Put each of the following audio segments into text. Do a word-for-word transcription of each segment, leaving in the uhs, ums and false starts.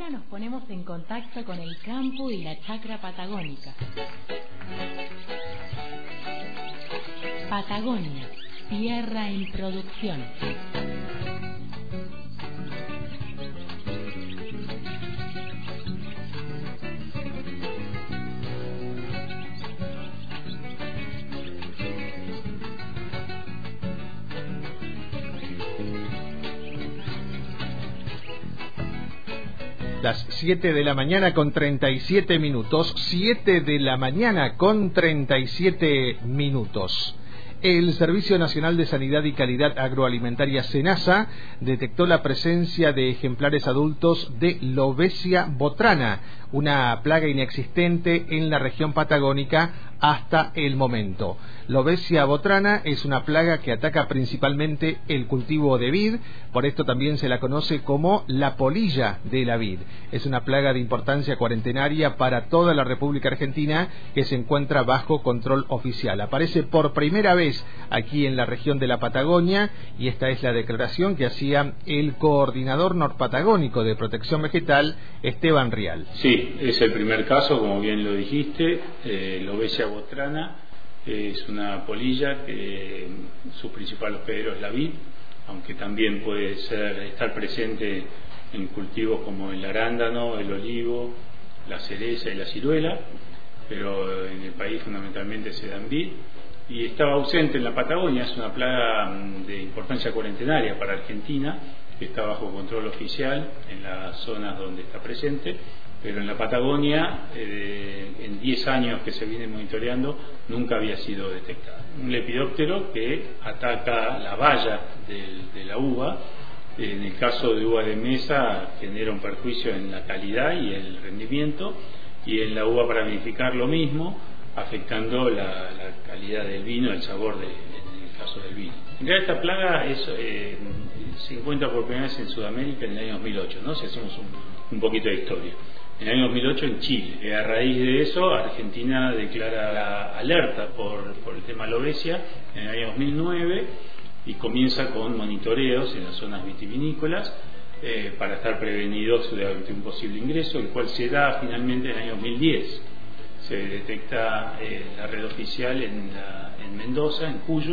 ahora nos ponemos en contacto con el campo y la chacra patagónica. Patagonia, tierra en producción. Las siete de la mañana con treinta y siete minutos, siete de la mañana con treinta y siete minutos. El Servicio Nacional de Sanidad y Calidad Agroalimentaria SENASA detectó la presencia de ejemplares adultos de Lobesia botrana, una plaga inexistente en la región patagónica hasta el momento. Lobesia botrana es una plaga que ataca principalmente el cultivo de vid, por esto también se la conoce como la polilla de la vid. Es una plaga de importancia cuarentenaria para toda la República Argentina que se encuentra bajo control oficial. Aparece por primera vez aquí en la región de la Patagonia y esta es la declaración que hacía el coordinador norpatagónico de protección vegetal, Esteban Rial. Sí, es el primer caso, como bien lo dijiste, eh, Lobesia botrana es una polilla que su principal hospedero es la vid, aunque también puede ser, estar presente en cultivos como el arándano, el olivo, la cereza y la ciruela, pero en el país fundamentalmente se dan vid y estaba ausente en la Patagonia. Es una plaga de importancia cuarentenaria para Argentina, que está bajo control oficial en las zonas donde está presente, pero en la Patagonia, eh, en diez años que se viene monitoreando, nunca había sido detectada. Un lepidóptero que ataca la valla del, de la uva. En el caso de uva de mesa genera un perjuicio en la calidad y el rendimiento, y en la uva para vinificar lo mismo, afectando la, la calidad del vino, el sabor de, en el caso del vino. En realidad esta plaga es, eh, se encuentra por primera vez en Sudamérica en el año dos mil ocho, ¿no? Si hacemos un, un poquito de historia. En el año dos mil ocho en Chile. Eh, a raíz de eso, Argentina declara la alerta por, por el tema Lobesia en el año dos mil nueve y comienza con monitoreos en las zonas vitivinícolas eh, para estar prevenidos de un posible ingreso, el cual se da finalmente en el año dos mil diez. Se detecta eh, la red oficial en, la, en Mendoza, en Cuyo,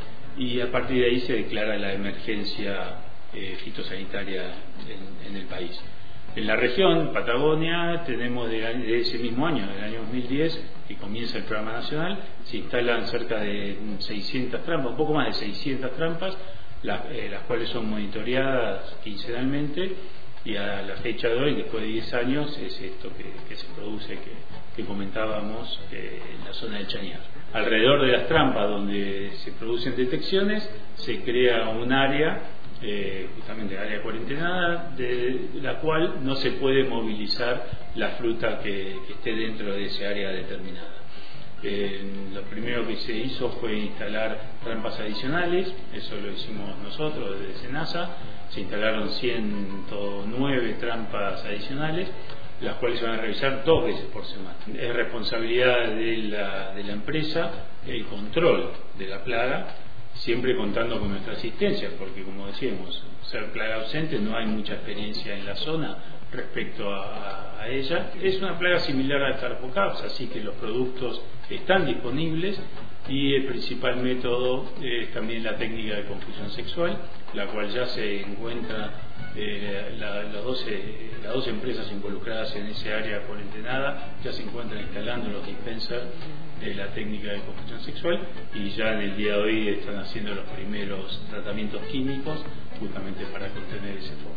y a partir de ahí se declara la emergencia eh, fitosanitaria en, en el país. En la región, Patagonia, tenemos de, de ese mismo año, del año dos mil diez, que comienza el programa nacional, se instalan cerca de seiscientas trampas, un poco más de seiscientas trampas, las, eh, las cuales son monitoreadas quincenalmente, y a la fecha de hoy, después de diez años, es esto que, que se produce, que, que comentábamos eh, en la zona del Chañar. Alrededor de las trampas donde se producen detecciones, se crea un área, Eh, justamente área cuarentenada, de la cual no se puede movilizar la fruta que, que esté dentro de ese área determinada. Eh, lo primero que se hizo fue instalar trampas adicionales, eso lo hicimos nosotros desde SENASA. Se instalaron ciento nueve trampas adicionales, las cuales se van a revisar dos veces por semana. Es responsabilidad de la, de la empresa el control de la plaga, siempre contando con nuestra asistencia, porque como decíamos, ser plaga ausente, no hay mucha experiencia en la zona respecto a, a ella. Es una plaga similar a Starpocaps, así que los productos están disponibles y el principal método es también la técnica de confusión sexual, la cual ya se encuentra eh, la, las, doce, las dos empresas involucradas en ese área cuarentenada ya se encuentran instalando los dispensers de la técnica de confusión sexual y ya en el día de hoy están haciendo los primeros tratamientos químicos justamente para contener ese foco.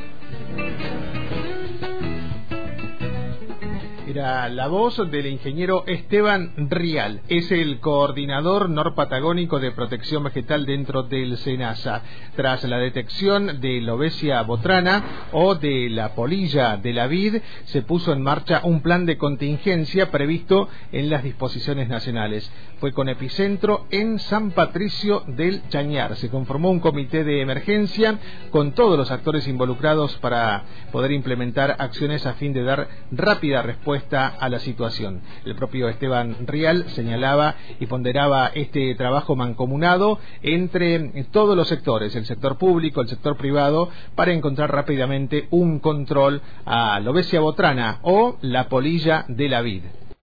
Era la voz del ingeniero Esteban Rial, es el coordinador norpatagónico de protección vegetal dentro del SENASA. Tras la detección de Lobesia botrana o de la polilla de la vid, se puso en marcha un plan de contingencia previsto en las disposiciones nacionales. Fue con epicentro en San Patricio del Chañar. Se conformó un comité de emergencia con todos los actores involucrados para poder implementar acciones a fin de dar rápida respuesta respuesta a la situación. El propio Esteban Rial señalaba y ponderaba este trabajo mancomunado entre todos los sectores, el sector público, el sector privado, para encontrar rápidamente un control a Lobesia botrana o la polilla de la vid.